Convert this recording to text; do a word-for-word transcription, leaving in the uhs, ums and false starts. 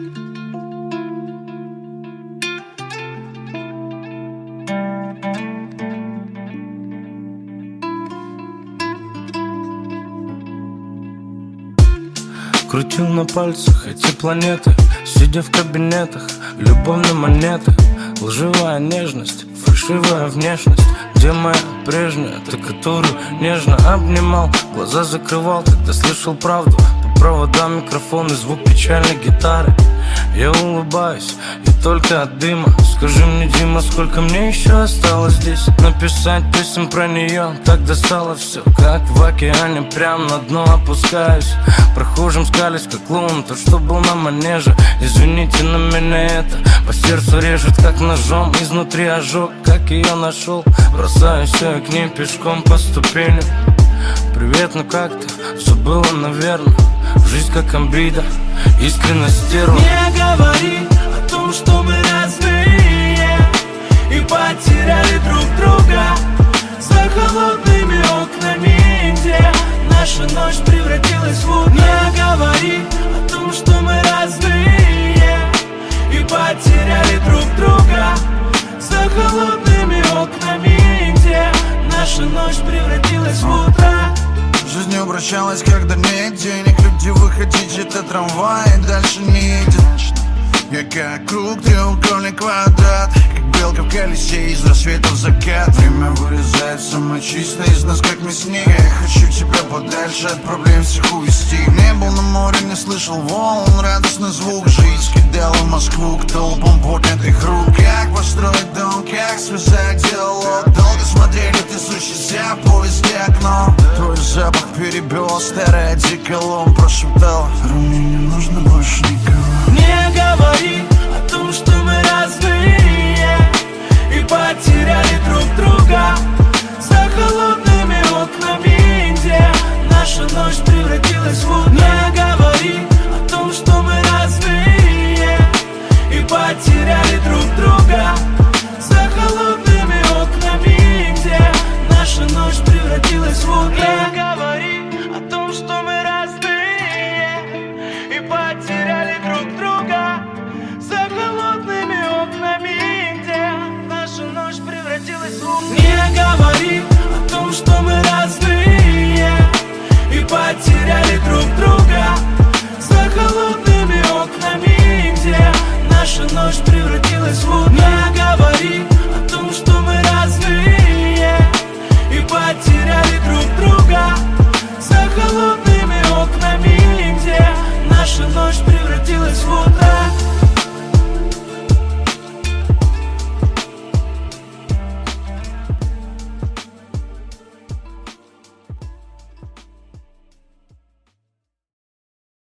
Крутил на пальцах эти планеты, сидя в кабинетах, любовные монеты. Лживая нежность, фальшивая внешность. Где моя прежняя, ты, которую нежно обнимал? Глаза закрывал, когда слышал правду. По проводам микрофон и звук печальной гитары. Я улыбаюсь, и только от дыма. Скажи мне, Дима, сколько мне еще осталось здесь? Написать песен про нее, так достало все. Как в океане, прям на дно опускаюсь. Прохожим скались, как клоун, тот, что был на манеже. Извините, на меня это по сердцу режет, как ножом. Изнутри ожог, как ее нашел. Бросаюсь я к ней пешком по ступеням. Привет, ну как ты? Все было, наверное. Жизнь как амбида, искренность стерва. Не говори о том, что мы разные и потеряли друг друга за холодными окнами, где наша ночь превратилась в утро. Не говори о том, что мы разные и потеряли друг друга за холодными окнами, где наша ночь превратилась в утро. Жизнь обращалась, когда нет денег. Люди, выходите, это трамвай, дальше не едет. Я как круг, треугольник, квадрат, как белка в колесе, из рассвета в закат. Время вырезает самое чистое из нас, как мясник. Я хочу тебя подальше от проблем всех увести. Не был на море, не слышал волн, радостный звук. Жизнь кидала в Москву к толпам поднятых рук. Как построить дом, как связать диалог. Долго смотрели трясущийся поезде окно. Твой запах перебил, старый одеколон прошептал: мне не нужно